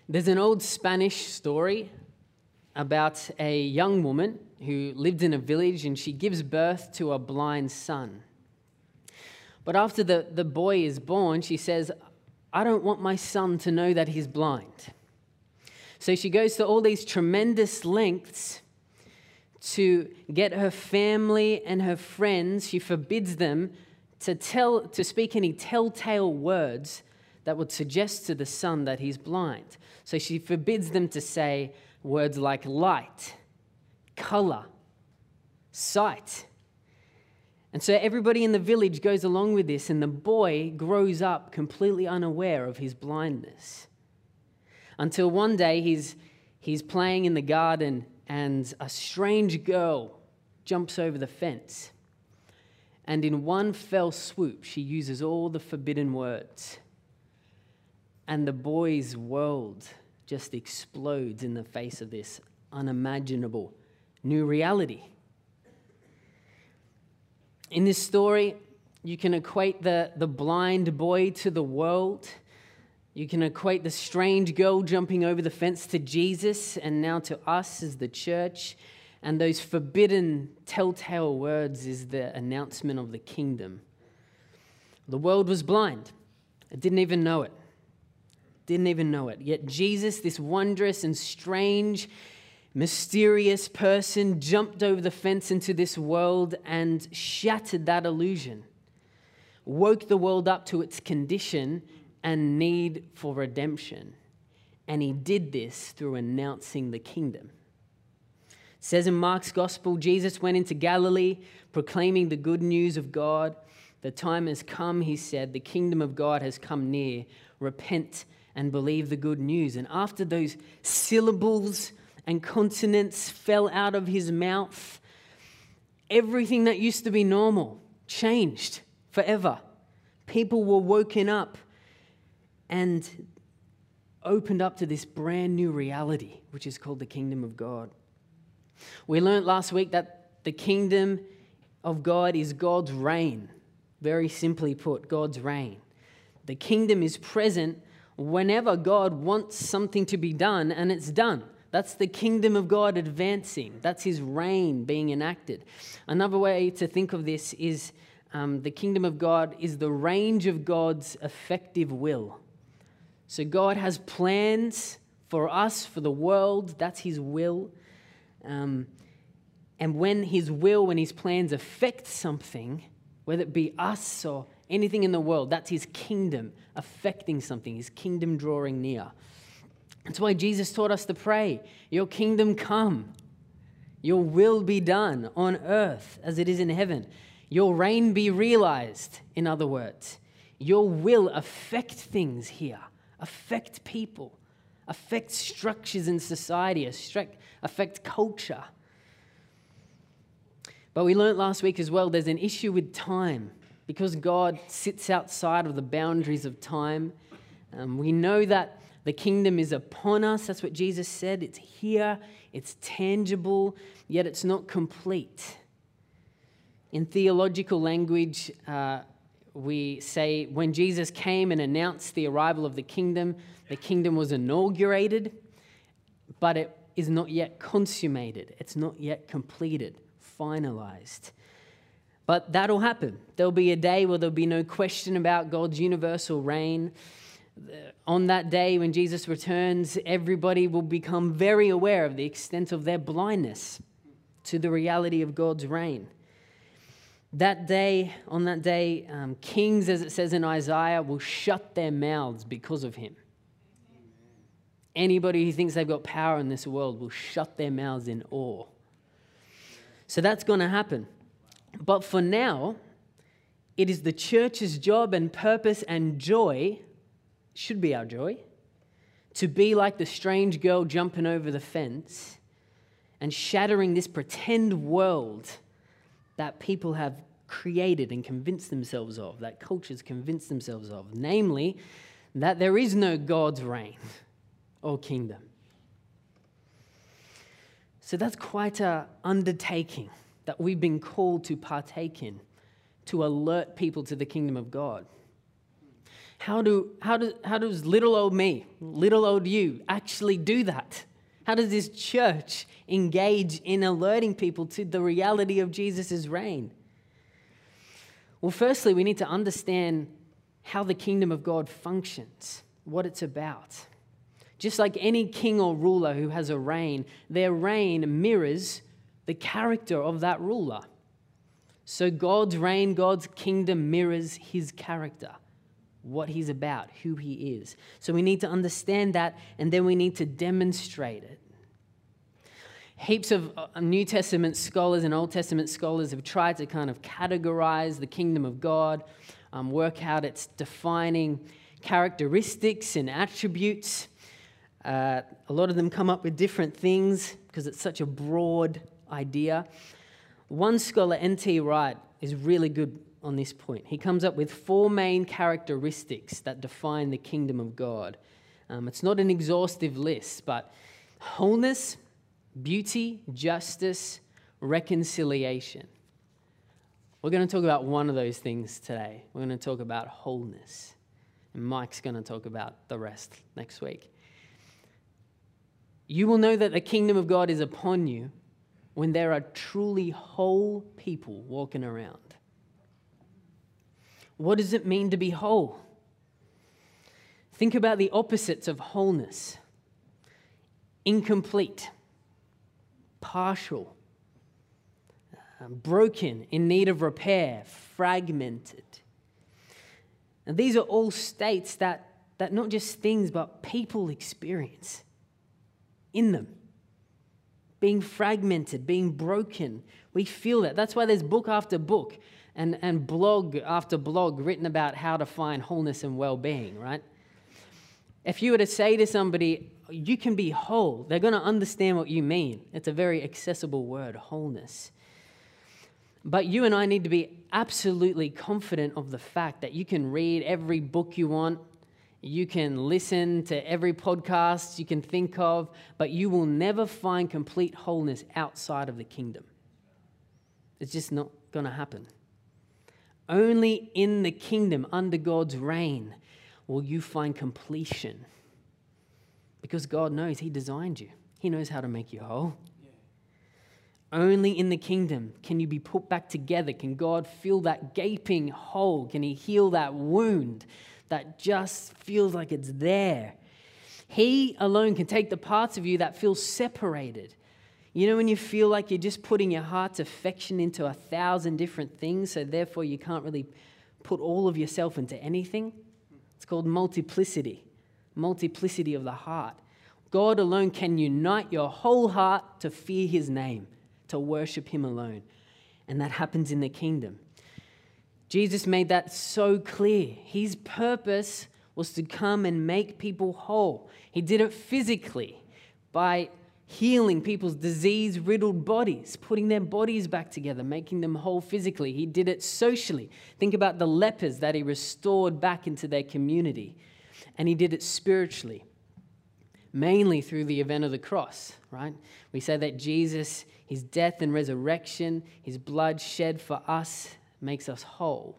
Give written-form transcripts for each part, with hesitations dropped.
There's an old Spanish story about a young woman who lived in a village and she gives birth to a blind son. But after the boy is born, she says, I don't want my son to know that he's blind. So she goes to all these tremendous lengths to get her family and her friends. She forbids them to speak any telltale words that would suggest to the son that he's blind. So she forbids them to say words like light, color, sight. And so everybody in the village goes along with this, and the boy grows up completely unaware of his blindness. Until one day he's playing in the garden and a strange girl jumps over the fence. And in one fell swoop, she uses all the forbidden words. And the boy's world just explodes in the face of this unimaginable new reality. In this story, you can equate the blind boy to the world. You can equate the strange girl jumping over the fence to Jesus, and now to us as the church. And those forbidden telltale words is the announcement of the kingdom. The world was blind. It didn't even know it. Yet Jesus, this wondrous and strange, mysterious person, jumped over the fence into this world and shattered that illusion, woke the world up to its condition and need for redemption. And he did this through announcing the kingdom. It says in Mark's gospel, Jesus went into Galilee proclaiming the good news of God. The time has come, he said, the kingdom of God has come near. Repent and believe the good news. And after those syllables and consonants fell out of his mouth, everything that used to be normal changed forever. People were woken up and opened up to this brand new reality, which is called the kingdom of God. We learned last week that the kingdom of God is God's reign. Very simply put, God's reign. The kingdom is present whenever God wants something to be done, and it's done. That's the kingdom of God advancing. That's his reign being enacted. Another way to think of this is the kingdom of God is the range of God's effective will. So God has plans for us, for the world. That's his will. And when his plans affect something, whether it be us or anything in the world, that's his kingdom affecting something, his kingdom drawing near. That's why Jesus taught us to pray, your kingdom come, your will be done on earth as it is in heaven. Your reign be realized, in other words. Your will affect things here, affect people, affect structures in society, affect culture. But we learned last week as well, there's an issue with time. Because God sits outside of the boundaries of time, we know that the kingdom is upon us. That's what Jesus said. It's here, it's tangible, yet it's not complete. In theological language, we say when Jesus came and announced the arrival of the kingdom was inaugurated, but it is not yet consummated. It's not yet completed, finalized. But that'll happen. There'll be a day where there'll be no question about God's universal reign. On that day when Jesus returns, everybody will become very aware of the extent of their blindness to the reality of God's reign. On that day, kings, as it says in Isaiah, will shut their mouths because of him. Anybody who thinks they've got power in this world will shut their mouths in awe. So that's going to happen. But for now, it is the church's job and purpose and joy, should be our joy, to be like the strange girl jumping over the fence and shattering this pretend world that people have created and convinced themselves of, that cultures convinced themselves of, namely, that there is no God's reign or kingdom. So that's quite an undertaking that we've been called to partake in, to alert people to the kingdom of God. How does little old me, little old you, actually do that? How does this church engage in alerting people to the reality of Jesus' reign? Well, firstly, we need to understand how the kingdom of God functions, what it's about. Just like any king or ruler who has a reign, their reign mirrors the character of that ruler. So God's reign, God's kingdom mirrors his character, what he's about, who he is. So we need to understand that, and then we need to demonstrate it. Heaps of New Testament scholars and Old Testament scholars have tried to kind of categorize the kingdom of God, work out its defining characteristics and attributes. A lot of them come up with different things because it's such a broad idea. One scholar, N.T. Wright, is really good on this point. He comes up with 4 main characteristics that define the kingdom of God. It's not an exhaustive list, but wholeness, beauty, justice, reconciliation. We're going to talk about one of those things today. We're going to talk about wholeness. And Mike's going to talk about the rest next week. You will know that the kingdom of God is upon you when there are truly whole people walking around. What does it mean to be whole? Think about the opposites of wholeness. Incomplete, partial, broken, in need of repair, fragmented. And these are all states that not just things, but people experience in them. Being fragmented, being broken. We feel that. That's why there's book after book and blog after blog written about how to find wholeness and well-being, right? If you were to say to somebody, you can be whole, they're going to understand what you mean. It's a very accessible word, wholeness. But you and I need to be absolutely confident of the fact that you can read every book you want, you can listen to every podcast you can think of, but you will never find complete wholeness outside of the kingdom. It's just not going to happen. Only in the kingdom, under God's reign, will you find completion. Because God knows he designed you. He knows how to make you whole. Yeah. Only in the kingdom can you be put back together. Can God fill that gaping hole? Can he heal that wound that just feels like it's there? He alone can take the parts of you that feel separated. You know when you feel like you're just putting your heart's affection into 1,000 different things, so therefore you can't really put all of yourself into anything? It's called multiplicity of the heart. God alone can unite your whole heart to fear his name, to worship him alone. And that happens in the kingdom. Jesus made that so clear. His purpose was to come and make people whole. He did it physically by healing people's disease-riddled bodies, putting their bodies back together, making them whole physically. He did it socially. Think about the lepers that he restored back into their community. And he did it spiritually, mainly through the event of the cross, right? We say that Jesus, his death and resurrection, his blood shed for us, makes us whole.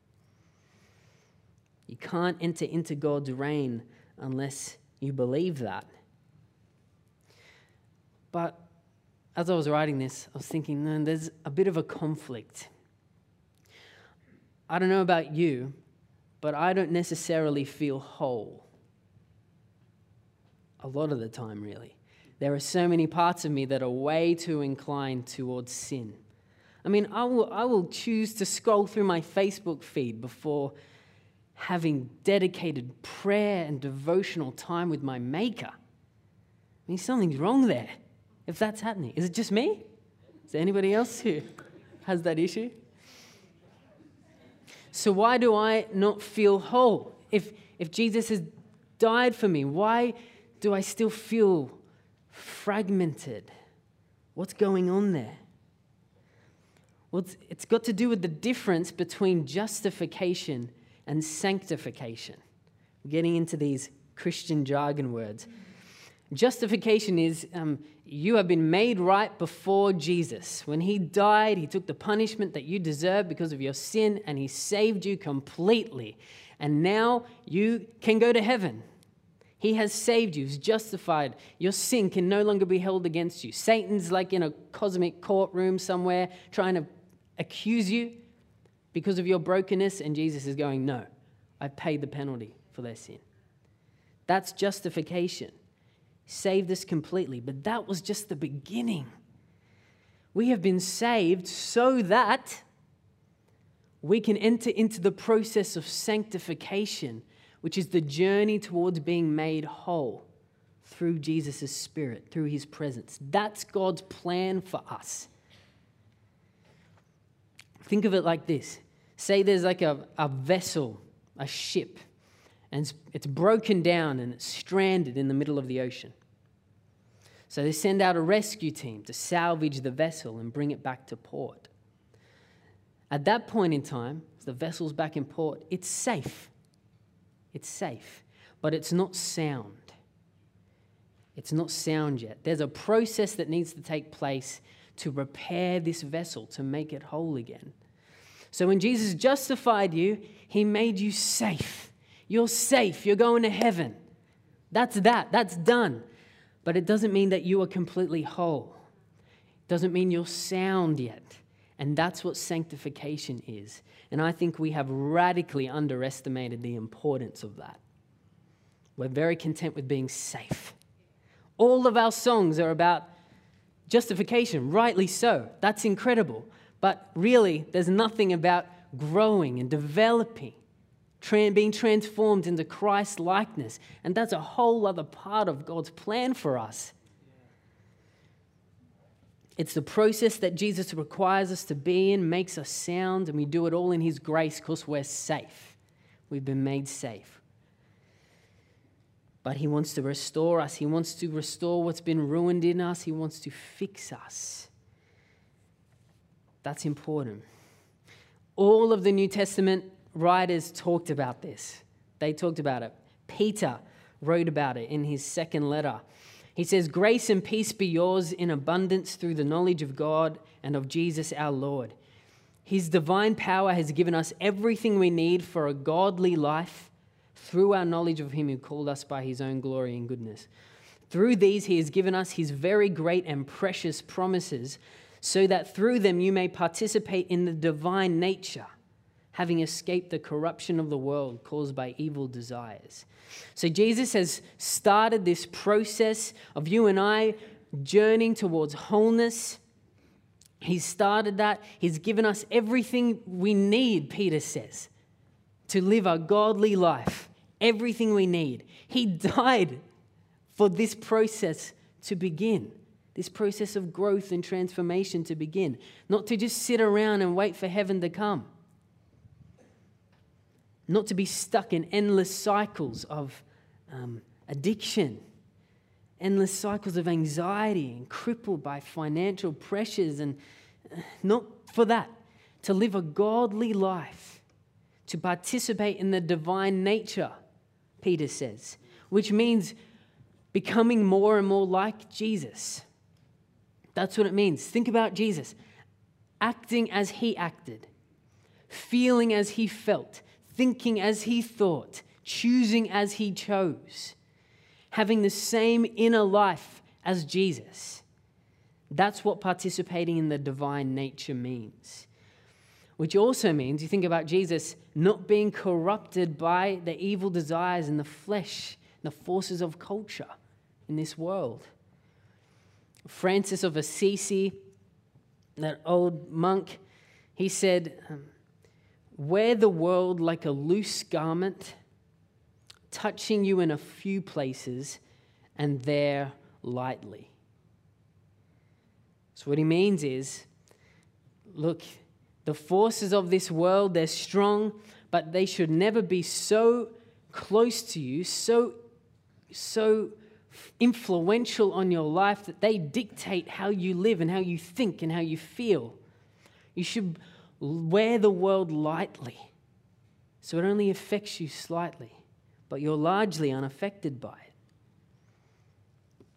You can't enter into God's reign unless you believe that. But as I was writing this, I was thinking, no, there's a bit of a conflict. I don't know about you, but I don't necessarily feel whole. A lot of the time, really. There are so many parts of me that are way too inclined towards sin. I mean, I will choose to scroll through my Facebook feed before having dedicated prayer and devotional time with my Maker. I mean, something's wrong there if that's happening. Is it just me? Is there anybody else who has that issue? So why do I not feel whole? If Jesus has died for me, why do I still feel fragmented? What's going on there? Well, it's got to do with the difference between justification and sanctification. We're getting into these Christian jargon words. Justification is you have been made right before Jesus. When he died, he took the punishment that you deserve because of your sin, and he saved you completely. And now you can go to heaven. He has saved you. He's justified. Your sin can no longer be held against you. Satan's like in a cosmic courtroom somewhere trying to accuse you because of your brokenness, and Jesus is going, no, I paid the penalty for their sin. That's justification. Saved us completely. But that was just the beginning. We have been saved so that we can enter into the process of sanctification, which is the journey towards being made whole through Jesus' Spirit, through his presence. That's God's plan for us. Think of it like this. Say there's like a vessel, a ship, and it's broken down and it's stranded in the middle of the ocean. So they send out a rescue team to salvage the vessel and bring it back to port. At that point in time, as the vessel's back in port, it's safe. It's safe, but it's not sound. It's not sound yet. There's a process that needs to take place to repair this vessel, to make it whole again. So when Jesus justified you, he made you safe. You're safe. You're going to heaven. That's done. But it doesn't mean that you are completely whole. It doesn't mean you're sound yet. And that's what sanctification is. And I think we have radically underestimated the importance of that. We're very content with being safe. All of our songs are about justification, rightly so. That's incredible. But really, there's nothing about growing and developing, being transformed into Christ's likeness. And that's a whole other part of God's plan for us. It's the process that Jesus requires us to be in, makes us sound, and we do it all in his grace because we're safe. We've been made safe. But he wants to restore us. He wants to restore what's been ruined in us. He wants to fix us. That's important. All of the New Testament writers talked about this. They talked about it. Peter wrote about it in his second letter. He says, "Grace and peace be yours in abundance through the knowledge of God and of Jesus our Lord. His divine power has given us everything we need for a godly life through our knowledge of him who called us by his own glory and goodness. Through these he has given us his very great and precious promises, so that through them you may participate in the divine nature, having escaped the corruption of the world caused by evil desires." So Jesus has started this process of you and I journeying towards wholeness. He's started that. He's given us everything we need, Peter says, to live a godly life. Everything we need. He died for this process to begin. This process of growth and transformation to begin. Not to just sit around and wait for heaven to come. Not to be stuck in endless cycles of addiction, endless cycles of anxiety and crippled by financial pressures, and not for that. To live a godly life, to participate in the divine nature, Peter says, which means becoming more and more like Jesus. That's what it means. Think about Jesus, acting as he acted, feeling as he felt, thinking as he thought, choosing as he chose, having the same inner life as Jesus. That's what participating in the divine nature means. Which also means, you think about Jesus not being corrupted by the evil desires in the flesh, the forces of culture in this world. Francis of Assisi, that old monk, he said, "Wear the world like a loose garment, touching you in a few places and there lightly." So what he means is, look, the forces of this world, they're strong, but they should never be so close to you, so influential on your life that they dictate how you live and how you think and how you feel. You should wear the world lightly, so it only affects you slightly, but you're largely unaffected by it.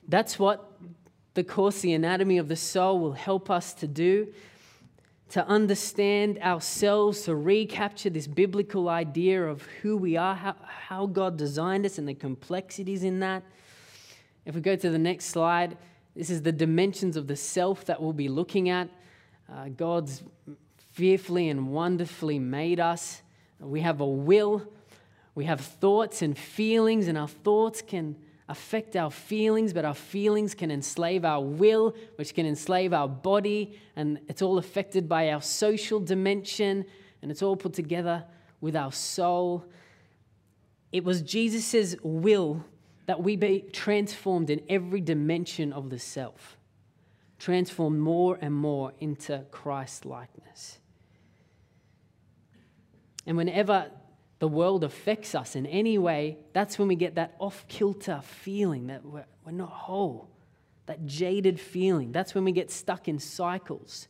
That's what the course, The Anatomy of the Soul, will help us to do, to understand ourselves, to recapture this biblical idea of who we are, how God designed us and the complexities in that. If we go to the next slide, this is the dimensions of the self that we'll be looking at. God's fearfully and wonderfully made us. We have a will, we have thoughts and feelings, and our thoughts can affect our feelings, but our feelings can enslave our will, which can enslave our body, and it's all affected by our social dimension, and it's all put together with our soul. It was Jesus' will that we be transformed in every dimension of the self, transformed more and more into Christ-likeness. And whenever the world affects us in any way, that's when we get that off-kilter feeling that we're not whole, that jaded feeling. That's when we get stuck in cycles.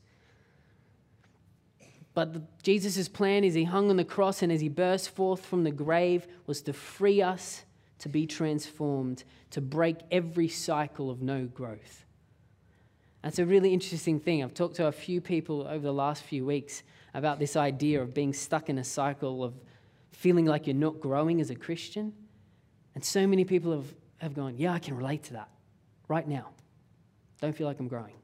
But Jesus' plan as he hung on the cross and as he burst forth from the grave was to free us to be transformed, to break every cycle of no growth. That's a really interesting thing. I've talked to a few people over the last few weeks about this idea of being stuck in a cycle of feeling like you're not growing as a Christian. And so many people have gone, yeah, I can relate to that right now. Don't feel like I'm growing.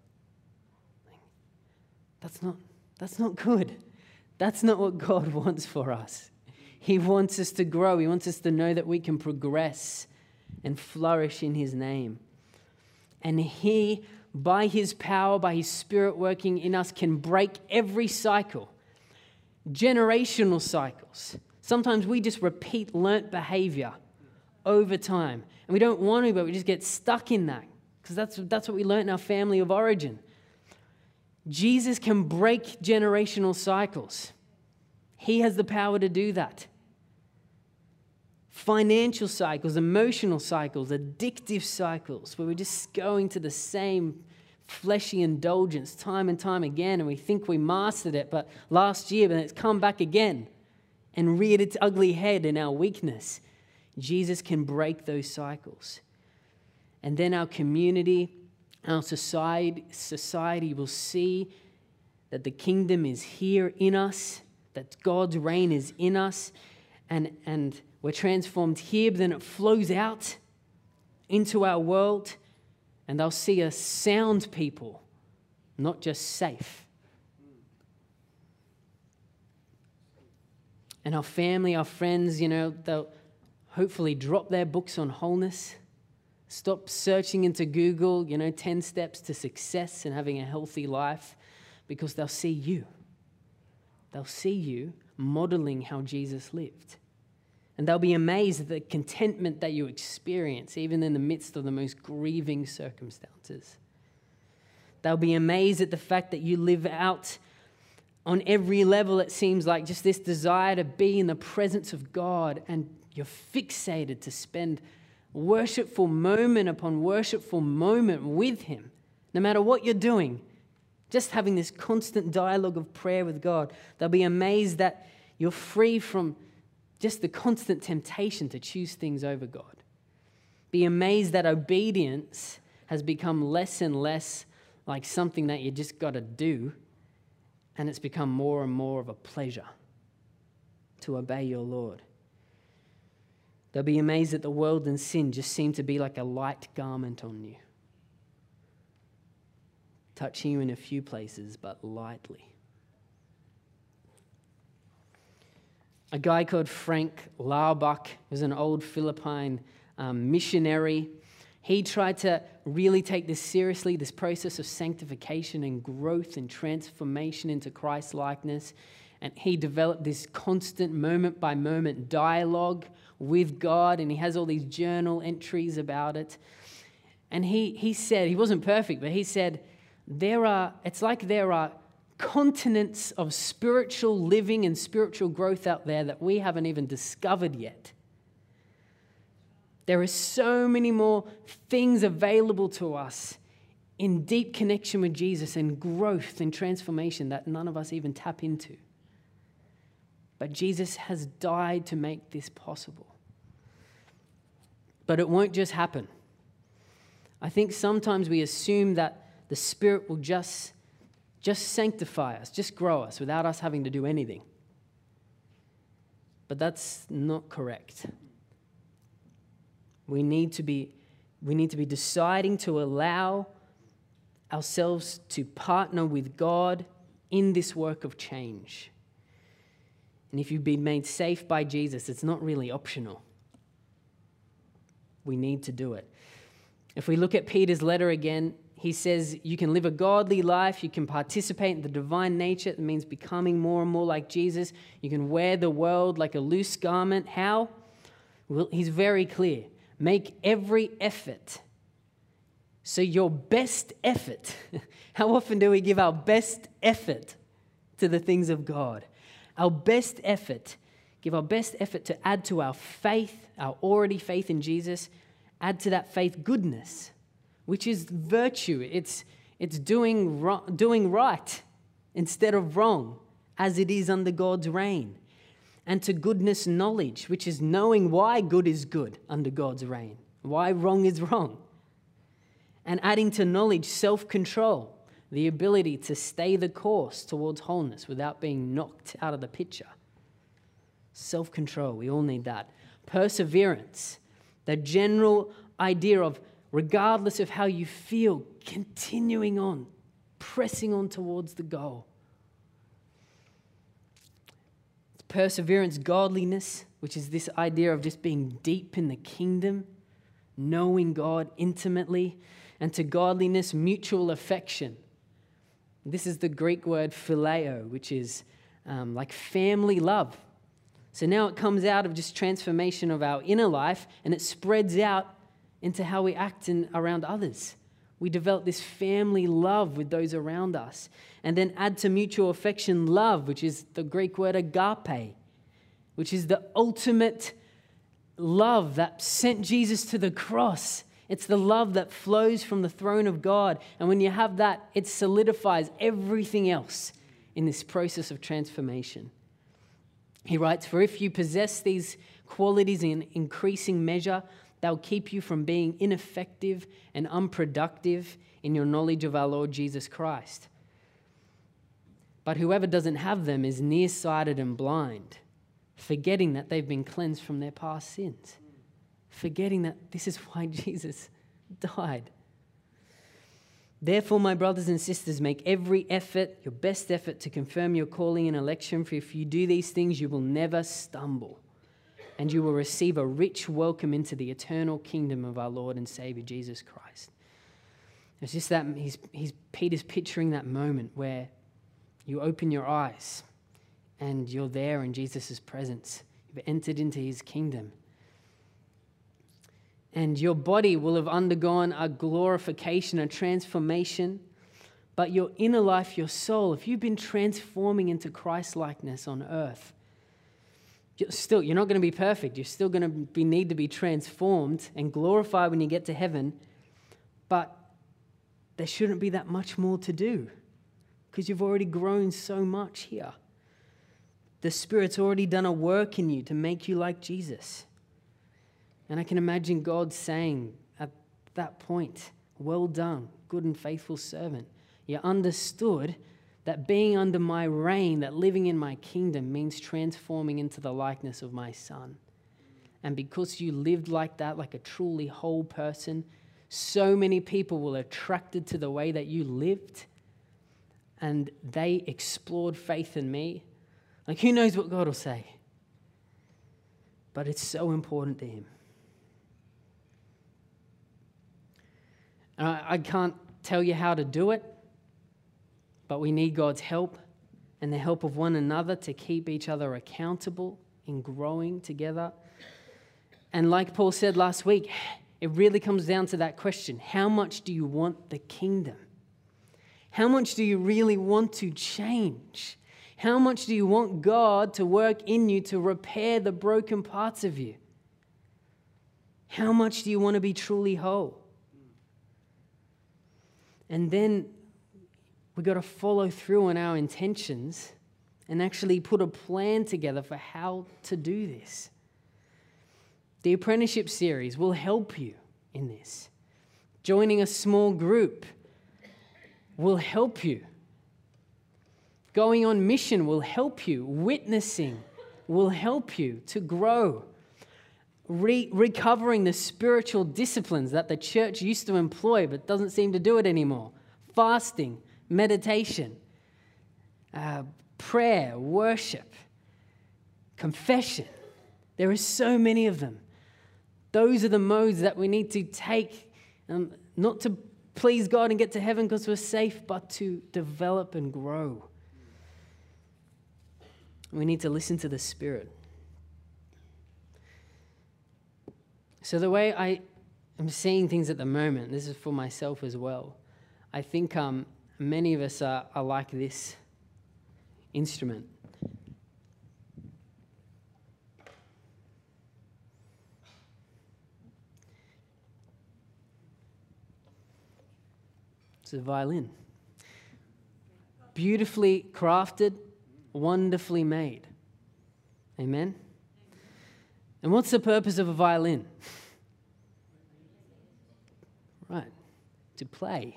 That's not good. That's not what God wants for us. He wants us to grow. He wants us to know that we can progress and flourish in his name. And he, by his power, by his Spirit working in us, can break every cycle. Generational cycles. Sometimes we just repeat learnt behavior over time. And we don't want to, but we just get stuck in that because that's what we learnt in our family of origin. Jesus can break generational cycles. He has the power to do that. Financial cycles, emotional cycles, addictive cycles, where we're just going to the same fleshy indulgence time and time again, and we think we mastered it, but last year, but it's come back again and reared its ugly head in our weakness. Jesus can break those cycles. And then our community, our society will see that the kingdom is here in us, that God's reign is in us, and we're transformed here, but then it flows out into our world, and they'll see us sound people, not just safe. And our family, our friends, they'll hopefully drop their books on wholeness, stop searching into Google, 10 steps to success and having a healthy life, because they'll see you. They'll see you modeling how Jesus lived. And they'll be amazed at the contentment that you experience, even in the midst of the most grieving circumstances. They'll be amazed at the fact that you live out on every level, it seems like, just this desire to be in the presence of God, and you're fixated to spend worshipful moment upon worshipful moment with him. No matter what you're doing, just having this constant dialogue of prayer with God. They'll be amazed that you're free from just the constant temptation to choose things over God. Be amazed that obedience has become less and less like something that you just got to do, and it's become more and more of a pleasure to obey your Lord. They'll be amazed that the world and sin just seem to be like a light garment on you, touching you in a few places, but lightly. A guy called Frank Laubach was an old Philippine missionary. He tried to really take this seriously, this process of sanctification and growth and transformation into Christ-likeness. And he developed this constant moment-by-moment dialogue with God, and he has all these journal entries about it. And he said, he wasn't perfect, but he said, it's like there are continents of spiritual living and spiritual growth out there that we haven't even discovered yet. There are so many more things available to us in deep connection with Jesus and growth and transformation that none of us even tap into. But Jesus has died to make this possible. But it won't just happen. I think sometimes we assume that the Spirit will just sanctify us, just grow us without us having to do anything. But that's not correct. We need to be deciding to allow ourselves to partner with God in this work of change. And if you've been made safe by Jesus, it's not really optional. We need to do it. If we look at Peter's letter again, he says you can live a godly life, you can participate in the divine nature. It means becoming more and more like Jesus. You can wear the world like a loose garment. How? Well, he's very clear. Make every effort. So your best effort. How often do we give our best effort to the things of God? Our best effort. Give our best effort to add to our faith, our already faith in Jesus. Add to that faith goodness, which is virtue. It's doing right instead of wrong, as it is under God's reign. And to goodness, knowledge, which is knowing why good is good under God's reign, why wrong is wrong. And adding to knowledge, self-control, the ability to stay the course towards wholeness without being knocked out of the picture. Self-control, we all need that. Perseverance, the general idea of regardless of how you feel, continuing on, pressing on towards the goal. Perseverance, godliness, which is this idea of just being deep in the kingdom, knowing God intimately, and to godliness, mutual affection. This is the Greek word phileo, which is like family love. So now it comes out of just transformation of our inner life, and it spreads out into how we act around others. We develop this family love with those around us. And then add to mutual affection love, which is the Greek word agape, which is the ultimate love that sent Jesus to the cross. It's the love that flows from the throne of God. And when you have that, it solidifies everything else in this process of transformation. He writes, "For if you possess these qualities in increasing measure, they'll keep you from being ineffective and unproductive in your knowledge of our Lord Jesus Christ. But whoever doesn't have them is nearsighted and blind, forgetting that they've been cleansed from their past sins." Forgetting that this is why Jesus died. "Therefore, my brothers and sisters, make every effort, your best effort, to confirm your calling and election, for if you do these things, you will never stumble, and you will receive a rich welcome into the eternal kingdom of our Lord and Savior, Jesus Christ." It's just that Peter's picturing that moment where you open your eyes and you're there in Jesus' presence. You've entered into his kingdom. And your body will have undergone a glorification, a transformation. But your inner life, your soul, if you've been transforming into Christ-likeness on earth, you're not going to be perfect. You're still going to need to be transformed and glorified when you get to heaven. But there shouldn't be that much more to do because you've already grown so much here. The Spirit's already done a work in you to make you like Jesus. And I can imagine God saying at that point, "Well done, good and faithful servant. You understood that being under my reign, that living in my kingdom means transforming into the likeness of my Son. And because you lived like that, like a truly whole person, so many people were attracted to the way that you lived and they explored faith in me." Like, who knows what God will say? But it's so important to him. I can't tell you how to do it, but we need God's help and the help of one another to keep each other accountable in growing together. And like Paul said last week, it really comes down to that question: how much do you want the kingdom? How much do you really want to change? How much do you want God to work in you to repair the broken parts of you? How much do you want to be truly whole? And then we've got to follow through on our intentions and actually put a plan together for how to do this. The apprenticeship series will help you in this. Joining a small group will help you. Going on mission will help you. Witnessing will help you to grow. Recovering the spiritual disciplines that the church used to employ but doesn't seem to do it anymore. Fasting, meditation, prayer, worship, confession. There are so many of them. Those are the modes that we need to take, not to please God and get to heaven because we're safe, but to develop and grow. We need to listen to the Spirit. So the way I am seeing things at the moment, this is for myself as well, I think many of us are like this instrument. It's a violin. Beautifully crafted, wonderfully made. Amen? And what's the purpose of a violin? Right, to play.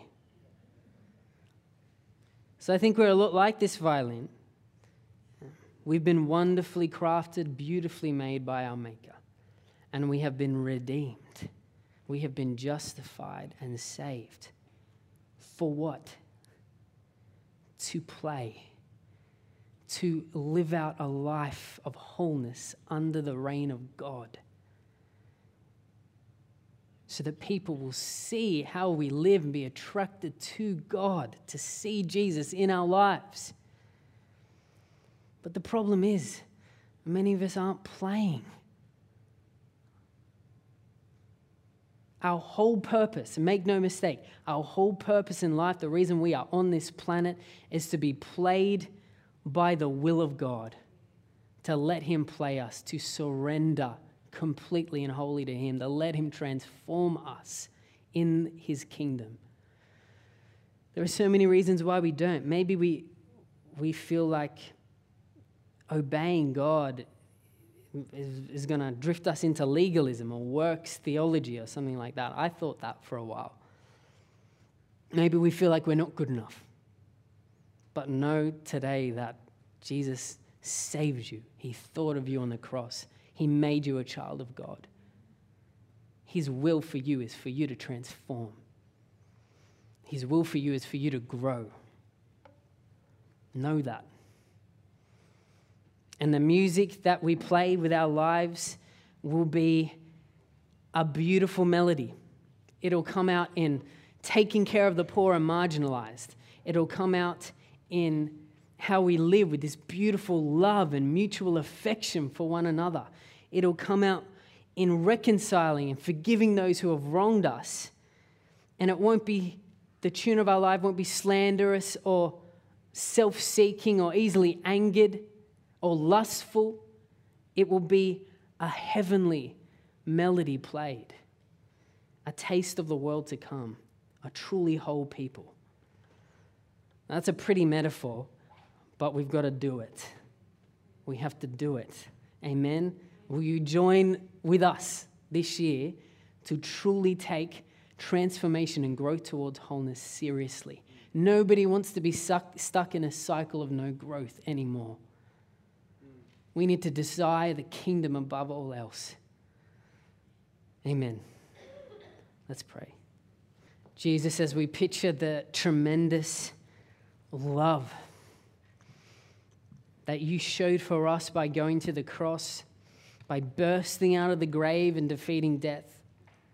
So I think we're a lot like this violin. We've been wonderfully crafted, beautifully made by our Maker. And we have been redeemed. We have been justified and saved. For what? To play. To live out a life of wholeness under the reign of God. So that people will see how we live and be attracted to God, to see Jesus in our lives. But the problem is, many of us aren't playing. Our whole purpose, and make no mistake, our whole purpose in life, the reason we are on this planet, is to be played by the will of God, to let Him play us, to surrender completely and wholly to Him, to let Him transform us in His kingdom. There are so many reasons why we don't. Maybe we feel like obeying God is going to drift us into legalism or works theology or something like that. I thought that for a while. Maybe we feel like we're not good enough. But know today that Jesus saved you. He thought of you on the cross. He made you a child of God. His will for you is for you to transform. His will for you is for you to grow. Know that. And the music that we play with our lives will be a beautiful melody. It'll come out in taking care of the poor and marginalized. It'll come out in how we live with this beautiful love and mutual affection for one another. It'll come out in reconciling and forgiving those who have wronged us. And it won't be, the tune of our life won't be slanderous or self-seeking or easily angered or lustful. It will be a heavenly melody played, a taste of the world to come, a truly whole people. That's a pretty metaphor, but we've got to do it. We have to do it. Amen? Will you join with us this year to truly take transformation and growth towards wholeness seriously? Nobody wants to be stuck in a cycle of no growth anymore. We need to desire the kingdom above all else. Amen. Let's pray. Jesus, as we picture the tremendous love that you showed for us by going to the cross, by bursting out of the grave and defeating death,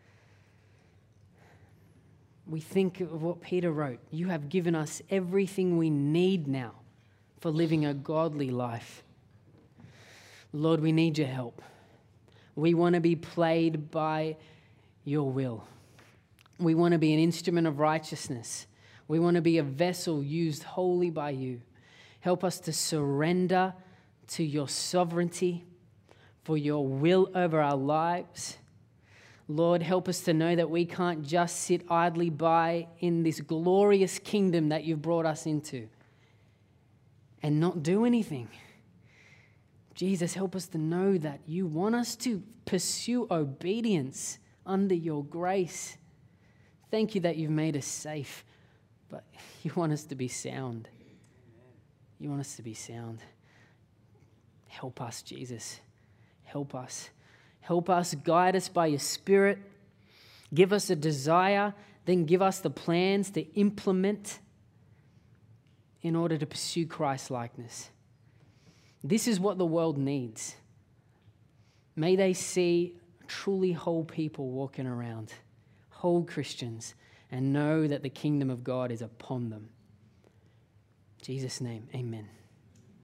we think of what Peter wrote. You have given us everything we need now for living a godly life. Lord, we need your help. We want to be played by your will. We want to be an instrument of righteousness. We want to be a vessel used wholly by you. Help us to surrender to your sovereignty, for your will over our lives. Lord, help us to know that we can't just sit idly by in this glorious kingdom that you've brought us into and not do anything. Jesus, help us to know that you want us to pursue obedience under your grace. Thank you that you've made us safe, but you want us to be sound. You want us to be sound. Help us, Jesus. Help us. Help us, guide us by your Spirit. Give us a desire, then give us the plans to implement in order to pursue Christ-likeness. This is what the world needs. May they see truly whole people walking around, whole Christians, and know that the kingdom of God is upon them. In Jesus' name, amen.